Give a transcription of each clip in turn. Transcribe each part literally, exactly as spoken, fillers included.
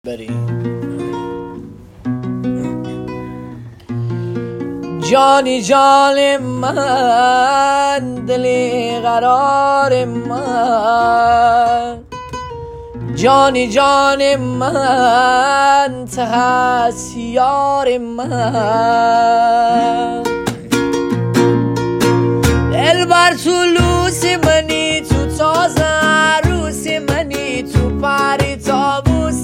بریم. جانی جان من، دلی قرار من، جانی جان من، ته هست یار من. دلبر تو لوس منی، تو تازه عروس منی، تو پری تابوس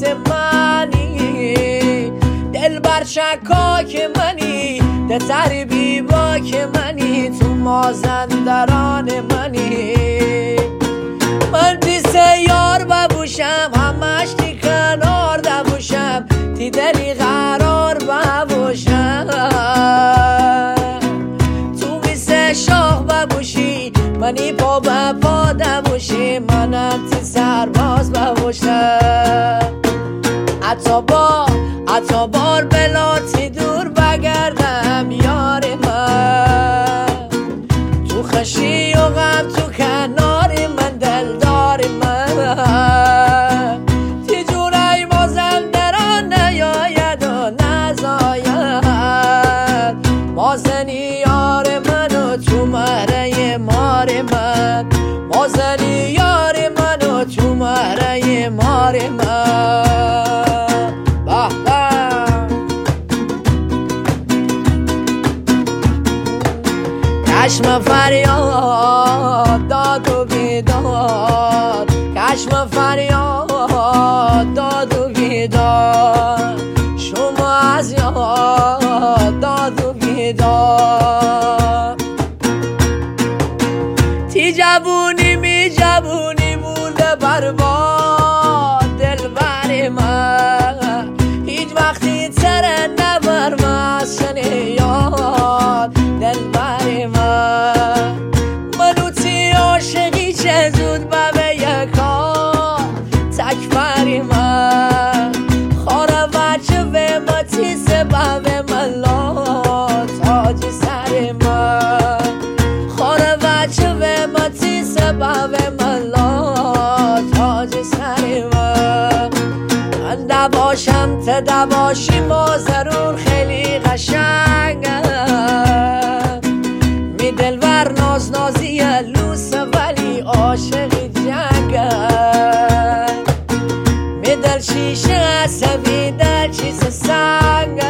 منی. دلبر شکاک منی، ده تربی باک منی، تو مازندران منی. من تی سیار ببوشم، همش تی کنار دبوشم، تی دلی قرار ببوشم. تو میسه شاه ببوشی، منی پا به پا دبوشی، منم تی سرباز ببوشم. عطا با عطا بار بلاتی دور بگردم یار من. تو خشی و غم تو کنار من، دلدار من. تی جونای مازندران نیاید و نزاید، مازنی یار من و تو مهره مار من. مازنی یار من و تو مهره مار من. کشم فریاد داد و بیداد، کشم فریاد داد و بیداد، شما از یاد داد و بیداد. تی جوونی می جوونی مونده برباد، دلبر من هیچ وقتی تره نبر مسن یاد، دلبر من. منو تی عاشقی چه زود ببه یکا تکبری من. خاره وچه و متی سبب من لا تاج سر من. خاره وچه و متی سبب من لا تاج سر من. من دباشم ته دباشی مازرون خیلی قشنگم. می دلبر ناز نازی لوسه ولی عاشقی جنگم. می دل شیشه عصبی دل چیز سنگم.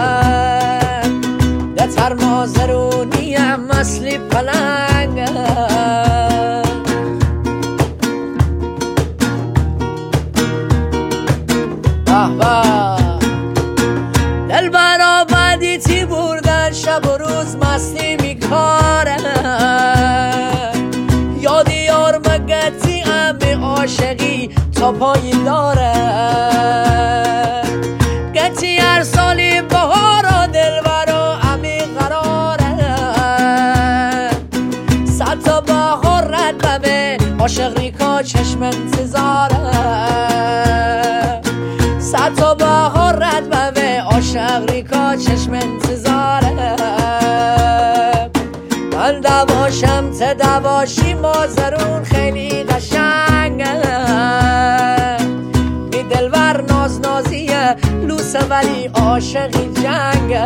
دتر مازرونی هم مثلی پلنگم. دلبر آبادی تی بردن شب و روز مستی میکارن. یادی یار مگتی همه عاشقی تا پایین دارن. گتی هر سالی بهارا دلبر همی قرارن. صد تا بهار رد ببه عاشق ریکا چشم انتظارن. صد تا بهار رد ببه عاشق ریکا چشم انتظاره. من دواشم ته دواشی مازرون خیلی قشنگه. می دلبر ناز نازیه لوسه ولی عاشقی جنگه.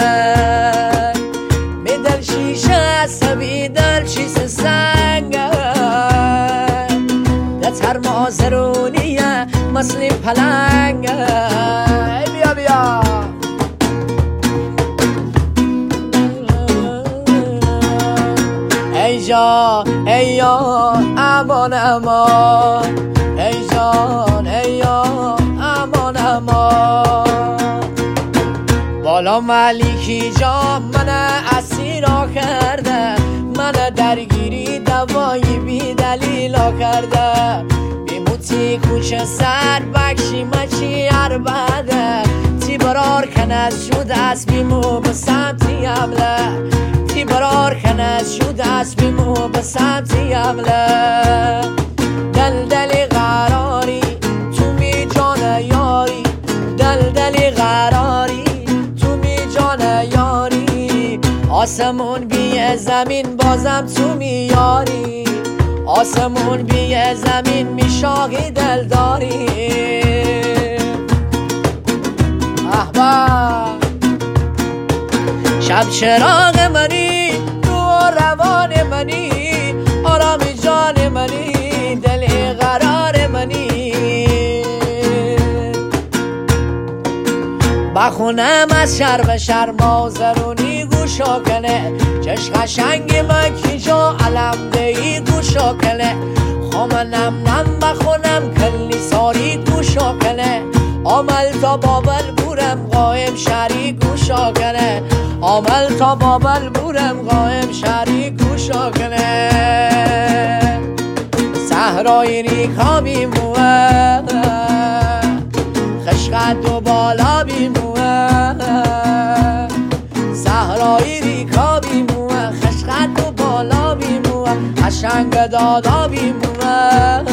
می دل شیشه عصبی دل چیز سنگه. دتر مازرونیه مثلی پلنگه. بیا بیا ای جان ای جان امان امان، ای جان ای جان امان امان. بالا ملیکی جان من اسیرا کرده، من درگیری دوایی بی دلیلا کرده. بیموتی کوچه سر بکشی مچی عربده. تی برار کنز شد از بیمو به سمتی عمله. تی برار کنز شد از بیمو به سمتی عمله. دل دلی قراری تو می جان یاری، دل دلی قراری تو می جان یاری. آسمون بی زمین بازم تو میاری، آسمون بی زمین میشاقی دلداری. موه شب چراغ منی رو روان منی آرامی جان منی دل قرار منی بخونم از شر به شر مازرونی گوشا کنه چش قشنگ من کی جا علم دهی گوشا کنه خامنم نم بخونم کلی ساری گوشا کنه عمل تا بابل بورم قایم شری گوشا کنه عمل تا بابل بورم قایم شری گوشا کنه صحرای ریکا بیموه خشقت و بالا بیموه صحرای ریکا بیموه خشقت و بالا بیموه قشنگ دادا بیموه